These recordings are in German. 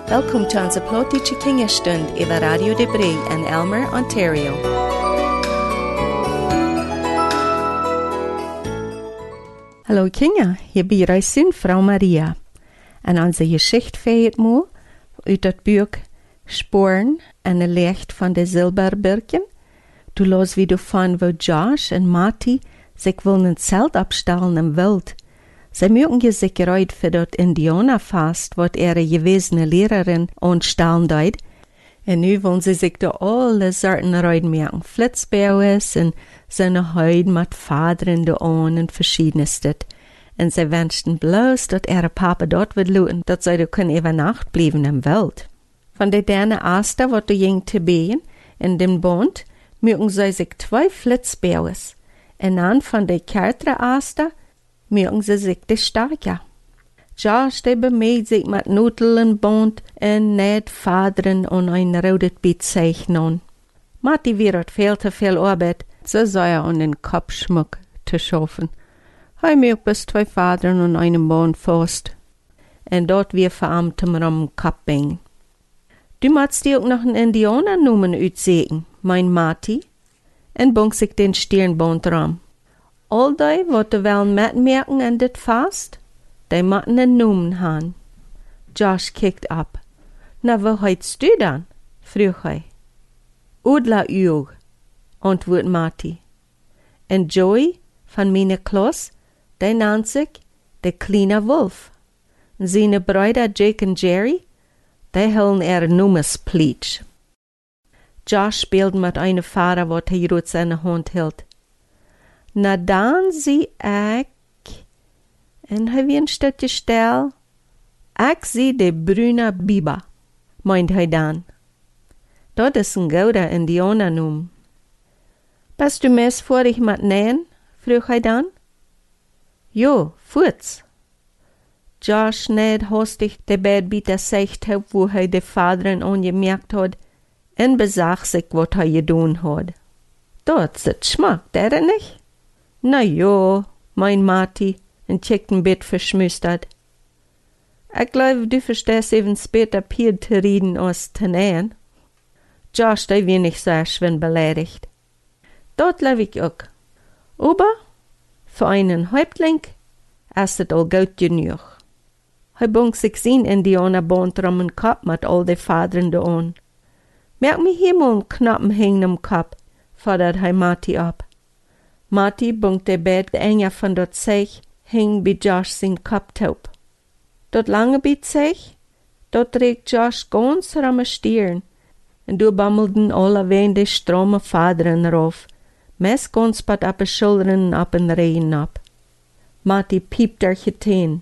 Welkom til onze plotische kingerstund over Radio de Bree in Elmer, Ontario. Hallo Kinder, hier bij Reisin Frau Maria. En onze geschichte feiert moe uit het boek Sporen en de licht van de Zilberbirken. Du los wie du van wo Josh en Marty zich willen een zelt opstellen im Wild. Zij mögen sich gereut für dat Indianerfest, wat ihre gewesene Lehrerin anstellen deed. En nu wollen sie sich da alle Sorten reut merken. Flitzbauers en seine Huid mit Fadern da an en verschiedenestes. En zij wenschten bloß, dat ihre Papa dort wird luten, dat zij da können über Nacht bleiben im Wald. Von der derne Aster, wat du ging te been, in dem Bond, mögen sie sich 2 Flitzbauers. En dann von der kältere Aster, mögen sie sich de starker. Josh, der bemäht sich mit Nudeln, Bond en net Fadern und ein rotes Bezeichnen. Marty wird viel zu viel Arbeit, so sei an den Kopfschmuck zu schaffen. Hij mögt bis 2 Fadern und einen Bond fast. En dort wir verarmtem rum Kopf bingen. Du magst dir auch noch einen Indianer noemen uitsehen, mein Marty, en bong sich den Stirnbond rum. All die, wat de wel metmerken in dit vast, die moeten een noemen han. Josh kijkt op. Na, wat heitst du dan? Vroeg hij. Udla uur, antwoordt Marty. En Joey, van mijn klas, die naant zich de kleine wolf. Zijn bruider Jake en Jerry, die hullen noemenspliech. Josh speelde met een vader wat hij rood in de hand hield. Na dan zie ik, en hij weer een stukje stil, ik zie de bruine biba, meint hij dan. Dat is een gouden Indianernoem. Bist du mesvorig met nähen? Vroeg hij dan. Jo, voorts. Josh näht hastig de bedbieter Sicht op wo hij de vaderen ongemerkt had, en bezag zich wat hij gedaan had. Dat zit schmack, der nicht? Na jo, mein Marty, en checkt een bit verschmustert. Ik geloof, du verstehst even später Pier te reden als te nähen. Josh, der wird nicht so schön beleidigt. Dat geloof ich auch. Aber, für einen Häuptling, ist es all gut genug. Hij bong sich zijn Indianerband rum den Kopf mit all de Fadern da an. Merk mich hier mal einen Knappen hängen am Kopf, fordert hij Marty ab. Marty bungt de Bett enger von dort Zeich, hing bei Josh sein Kopftaub. Dort lange Zeich, dort trägt Josh ganz ramme Stirn, und du bammelden alle wende strome Fadern rauf, mes ganz pat ab de Schultern ab en Rehen ab. Marty piept er geteen.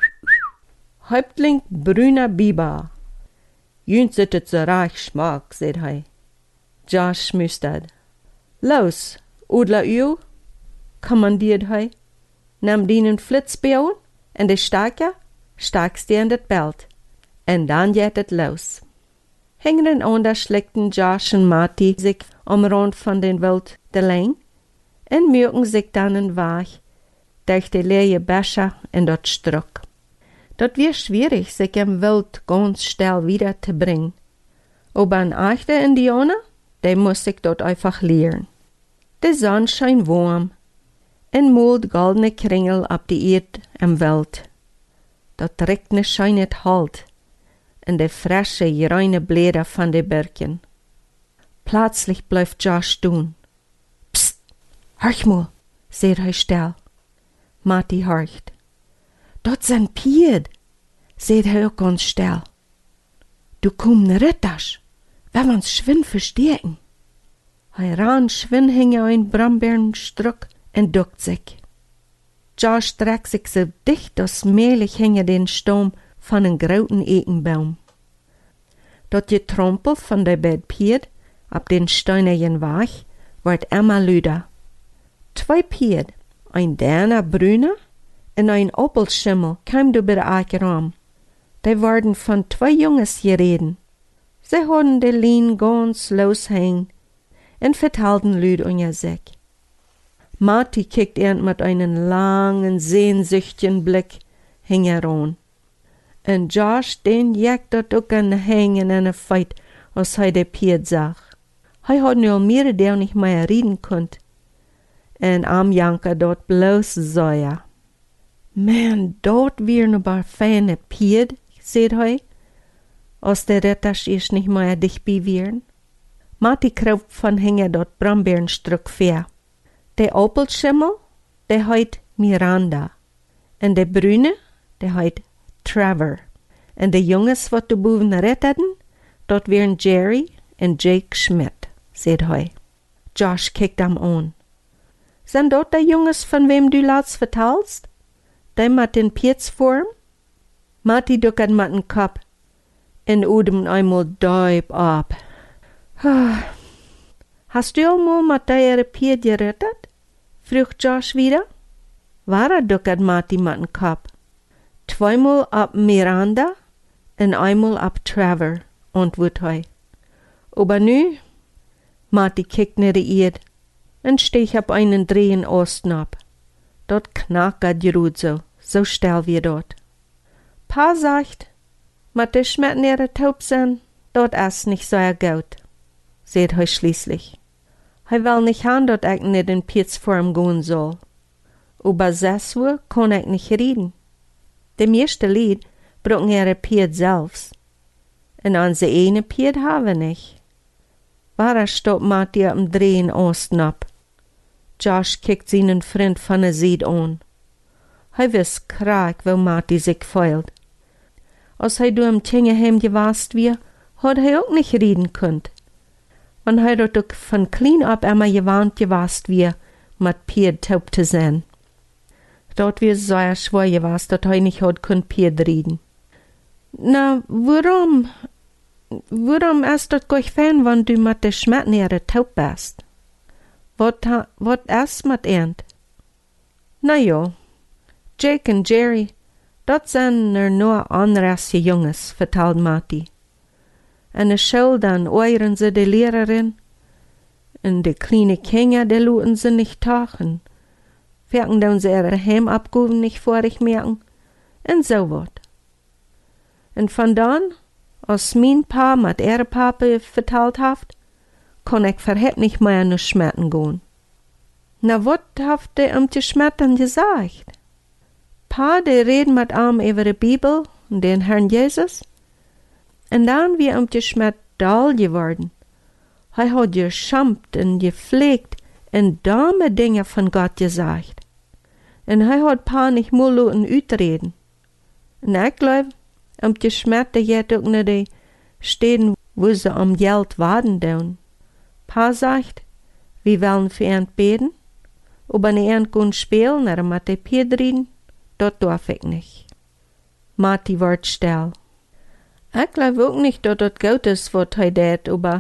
Häuptling Brüner Biber. Jüns zit so reich schmack, sagt hij. Josh schmustert. Los, Udla Uw, kommandiert hij. Nimm den Flitzbeeren en de Starker, stakst dir in dat Belt. En dan geht het los. Hängen onder schleckten Josh en Marty sich am Rand von den Wild de Lijn en mögen sich dann een Weg durch de leere Becher en dat Struck. Dat wird schwierig, sich im Wild ganz schnell wieder zu bringen. Aber ein echter Indianer, der muss sich dort einfach lehren. Die Sonne scheint warm en malt goldene Kringel ab die Erde im Wald. Dort regnet scheinet halt in de frische, reine Blätter von de Birken. Plötzlich bleibt Josh stehen. Psst, horch mal, sagt er still. Marty horcht. Dat zijn Pied, sagt er auch ganz still. Du komm Ritters, wenn uns schwinn verstärken. Hij ran schwinn hinge ein Brombeerenstruck en duckt sich. Josh streckt sich so dicht, dass mählich hinge den Stamm von een großen Ekenbaum. Dat Getrompel von der Bed Pied ab den steinigen Weg wird immer lüder. 2 Pied, ein derner Brüner en ein Opelschimmel kam du bei der Acker rum. Die worden von 2 Junges gereden. Sie hadden de Lien ganz loshängen en vertelten lüd unter sich. Marty kijkt mit einem langen, sehnsüchtigen Blick heran. En Josh, den jagt dat ook aan de hängen en een feit, als hij de Piet zag. Hij had nu al meer niet meer reden kunt. En am Janka dat bloos zoja. Man, dat weer nu maar fijne Piet, zei hij, als de retters eerst niet meer dichtbij wieren. Mati kroop van hingen dat brandbeerenstuk ver. De opelschimmel, de heet Miranda. En de brune, de heet Trevor. En de jongens wat de boven red hadden, dat waren Jerry en Jake Schmidt, zei hij. Josh kijkt hem aan. Zijn dat de jongens van wem du laatst vertelst? Die met in Pietsvorm? Mati duckert met een kop en udem eenmaal diep op. Hast du al met die Piet gerettet? Vroeg Josh wieder. Waar duckert Mati met een kop? Zweimal op Miranda en eenmaal op Trevor, antwoordt hij. Aber nu, Mati kijkt naar de eerd en steeg op einen drehen osten op. Dat knackert gerut so stel wie dat. Pa sagt, met de Schmetten ihre Taub zijn, dat is nicht so gut, sagt hij schließlich. Hij wil nicht haben, dat ik nicht in Pietsvorm gehen soll. Über 6 Uhr kann ich nicht reden. De meeste Lied bringen ihre Piet selbst. En onze ene Piet haben nicht. Waar stopt Mati op dem Drehen Osten ab? Josh kijkt seinen Freund van de Seite an. Hij wist kraak, wo Mati sich fühlt. Als hij door hem Tingeheim gewast wie, had hij ook nicht reden kunt. Want hij had ook van klein ab immer gewarnt gewast wie, mit Piet taub te zijn. Dat weer sehr schwer gewast, dat hij nicht had kunt Piet reden. Na, waarom is dat gleich fijn, wann du mit de Schmetten ihre taub bist? Wat is mit eend? Na ja, Jake en Jerry, dat zijn nur anrasje jongens, vertelt Mati. En de school dan oeiren ze de lerarin, en de kleine Kinder, de luten ze nicht tachen. Werken dan ze ihre Heimabgaben nicht vorig merken, en so wat. En van dan, als mijn pa met ihre Pape verteld haft, kon ik verheb nicht mehr nur Schmetten gehen. Na, wat haft de te Schmetten gesagt? Pa, de reden mit am über de Bibel und den Herrn Jesus. En dan wie te Schmett dal geworden. Hij had geschampt en gepflegt en dumme Dinge von Gott gesagt. En hij had pa nicht mal uitreden. En ik glaub, te Schmett de jet ook naar de steden, wo ze Geld warten doen. Pa sagt, wir wollen für ihn beten, aber nicht können spielen oder mit den Piet reden, das darf ich nicht. Mati wird still. Ich glaube auch nicht, dass das gut ist, was er tut, aber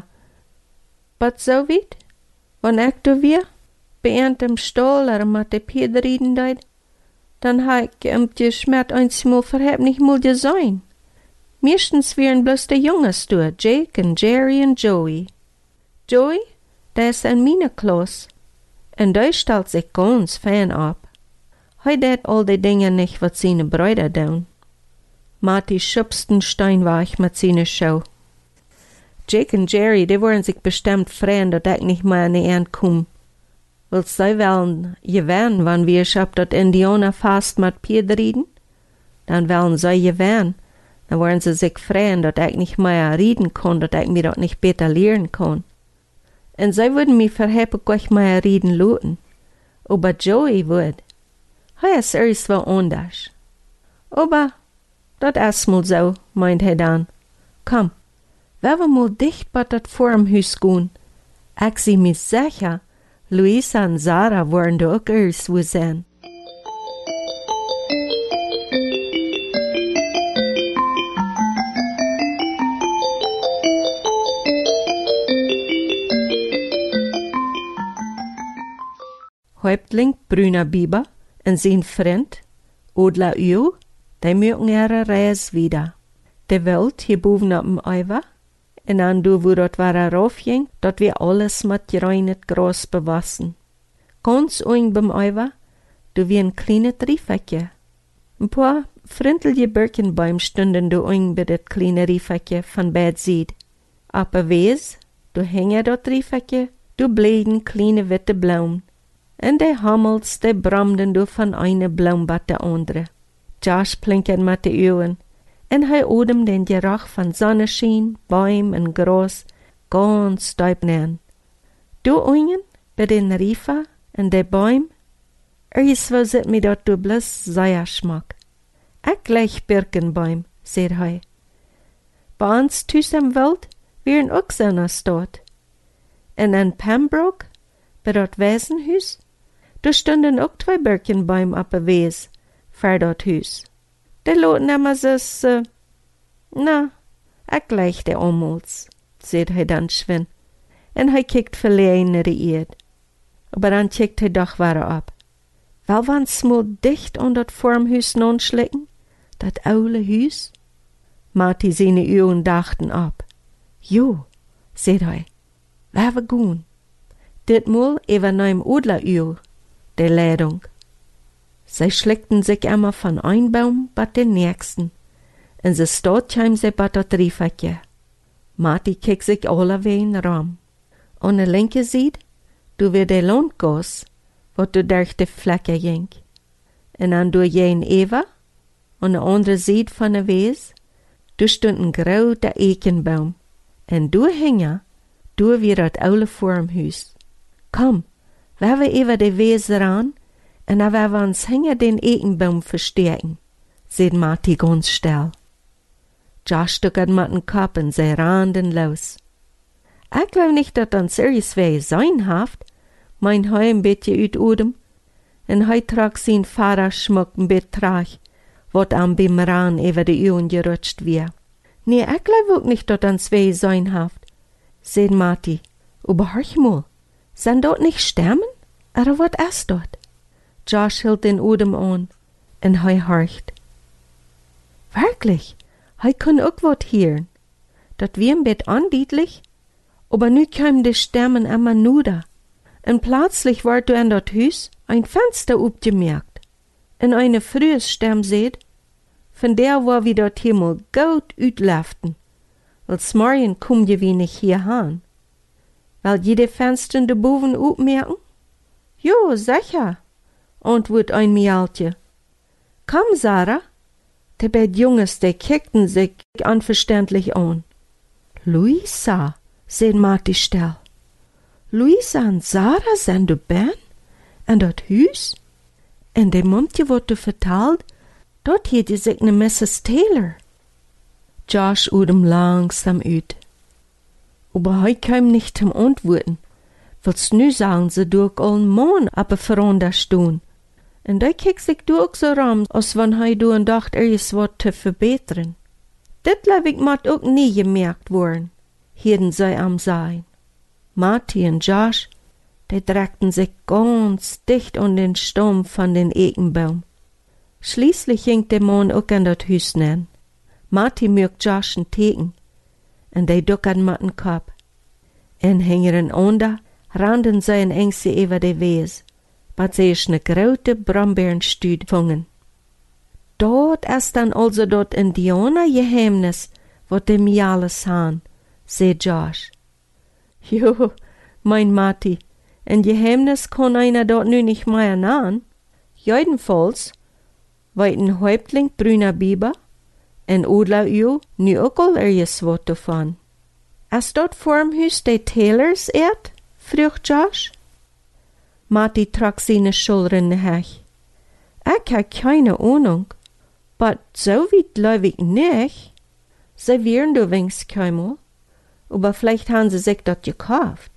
so weit, wenn ich da wir, bei ihm im Stall oder mit den Piet reden deit, dann habe ich die Schmerz einmal verheb nicht mal gesehen. Meistens wären bloß die Jungs da, Jake und Jerry und Joey. Joey, der ist in meine Klasse, und der stellt sich ganz fein ab. Hij deed all die Dinge nicht, was seine Brüder tun. Mati schubst den Stein weg mit seiner Schau. Jake und Jerry, die wollen sich bestimmt freuen, dass ich nicht mehr an die End komme. Weil sie wollen gewähren, wenn wir auf das Indianerfest mit Piet reden? Dann wollen sie gewähren. Dann wollen sie sich freuen, dass ich nicht mehr reden kann, dass ich mir das nicht besser lernen kann. Und sie würden mich verheben gleich mehr reden lassen. Aber Joey würde. Er ist irgendwo anders. Aber das ist mal so, meint er dann. Komm, wenn wir mal dicht bei das Formhaus gehen. Ich sehe mich sicher, Luisa und Sarah wollen da auch irgendwo sein. Häuptling Brüner Biber und sein Freund, Odler Uhl, die mögen ihre Reise wieder. Die Welt hier boven auf dem Eiver, und an du, wo dort war raufging, dort wir alles mit gereinet Gras bewassen. Ganz oben beim Eiver, du wie ein kleines Riefetje. Ein paar frintelige Birkenbäume stunden du eng bei dat kleine Riefertje van beid Sied. Op wees, du hänge dat Riefertje, du bläden kleine witte Blumen. En die hammels, die bramden du van eine Blumbad de andere. Josh plinkert met de ogen, en hij odem den geruch van zonneschien, boom en gras ganz stuipnaan. Du oingen, bij den Riefer en de boom, is wo zit me dat du blus Säuerschmack. Ik gleich Birkenbaum, zei hij. Bij ons thuis im Wald wären ook zo'n stad. En in Pembroke, bij dat Waisenhuis, da stonden ook 2 Birkenbäume op een wees, voor dat huis. De loten immer zus, ik gleich de ommels, zei hij dan schwin. En hij kijkt verlegen naar de eerd. Maar dan kijkt hij doch weer op. Wel waren smol dicht aan dat vormhuis nonschlikken, dat oude huis. Marty zijn ogen dachten op. Jo, zei hij, waar we gaan. Ditmal even neem Odleruur, de Leidung. Sie schlickten sich immer von ein Baum bat den nächsten, en ze stot heim se bat dat Riefertje. Marty kijkt sich alleween ram. An de linke Seite, du weer de Landgas, wat du durch de Flecke ging. En an du jeen Eva, an de andere Seite van de wees, du stond een grote Eikenbaum. En du hing du weer dat oude vormhuis. Kom, waar we even de wees ran, en dan werden we ons hingen den Eikenbaum verstärken, zei Marty ganz still. Josh stuckert met den Kopf en zei randen los. Ik geloof niet dat ons ergens wij zijn heeft, mein hij een beetje uit odem, en hij trok zijn vaderschmuck een beetje terug, wat aan beim Ran over de ogen gerutscht weer. Nee, ik geloof ook niet dat ons wij zijn heeft, zei Marty. Aber hör mal, sind dort nicht Sternen? Oder wat is dort? Josh hield den Odem an, en hij horcht. Wirklich, hij kon ook wat hören. Dat wie een beetje ondietlich, aber nu kwamen de Stimmen immer nuder. En plötzlich ward du in dat Huis ein Fenster opgemerkt. En eine frühe Stimme seht, von der war wie dat Himmel gut uitlaften. Weil s'morgen kom je wie nicht hierhan. Weil jede Fenster de boven opmerken? Jo, sicher, antwoordt ein Mialtje. Komm, Sarah. De beid Junges, die kickten sich unverständlich an. Luisa, zei Marty still. Luisa en Sarah zijn de ben? En dat huis? En de mompje wat du verteld, dat heet je zich ne Mrs. Taylor. Josh odem langsam uit. Aber hij kam nicht zum Antworten. Willst nu sagen, ze durch allen Mann op een veranda stoen. En hij kijkt zich ook so ram, als wann hij doen dacht, is wat te verbeteren. Dit laat ik mat ook nie gemerkt worden, hielden zij am sein. Marty en Josh, die drängten sich ganz dicht an den Stamm von den Eikenbaum. Schließlich ging der Mann auch an dat Huis nen. Marty mögt Josh een teken, en die duckern mit den Kopf. En hingeren onder, randen zij een engste over de wees, wat zij is ne grote Brombeerenstuud vangen. Dat is dan also dat Indianergeheimnis, wat de Miales han, zei Josh. Jo, mein Marty, een geheimnis kan einer dat nu nicht mehr nahen. Jedenfalls, weet een Häuptling brüner Biber, en Odleruur nu ook al ergens wat davon. Is dat vormhuis de Taylors eert? Vroeg Josh. Marty trok zijn schulteren heg. Ik heb keine Ahnung, but so weit glaub ich nicht. Sie wären du wenigstens keinmal, aber vielleicht haben sie sich dat gekauft.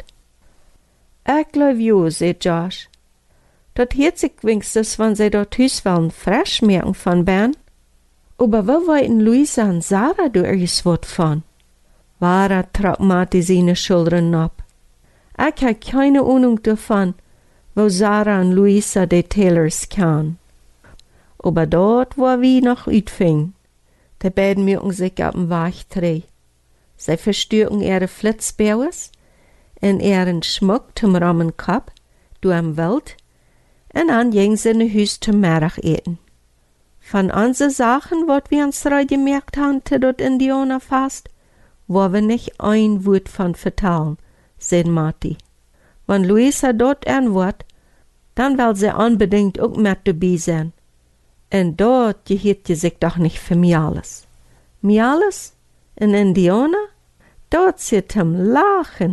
Ich glaub jo, zei Josh. Dat hielt sich wenigstens, wenn sie dort Hüs wollen frisch merken von Bern. Aber wo wollten Luisa und Sarah du ergens wat von? Wara trok Marty seine Schultern ab. Ich hab keine Ahnung davon, wo Sarah und Luisa de Taylors kann. Aber dort war wie noch uitfing. Die beiden mögen sich ab dem Weichtree. Sie verstürken ihre Flitzbauers en ihren Schmuck zum Rammenkopf, du am Wald, en an gingen sie in Huis zum Mittag eten. Von unseren Sachen, wat wir uns gemerkt haben, te dort Indianerfest, wo wir nicht ein Wort von vertellen, sagt Marty. Wenn Luisa dort antwortet, dann will sie unbedingt auch mit dabei sein. Und dort gehört sie sich doch nicht für Mialis. Mialis? In Indiana? Dort zit hem lachen.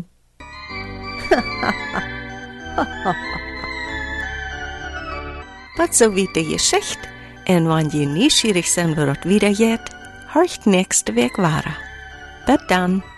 Wat so wie die Geschichte. En wenn je neugierig zijn wat wieder geht, horcht nächste Week weiter. Bis dann.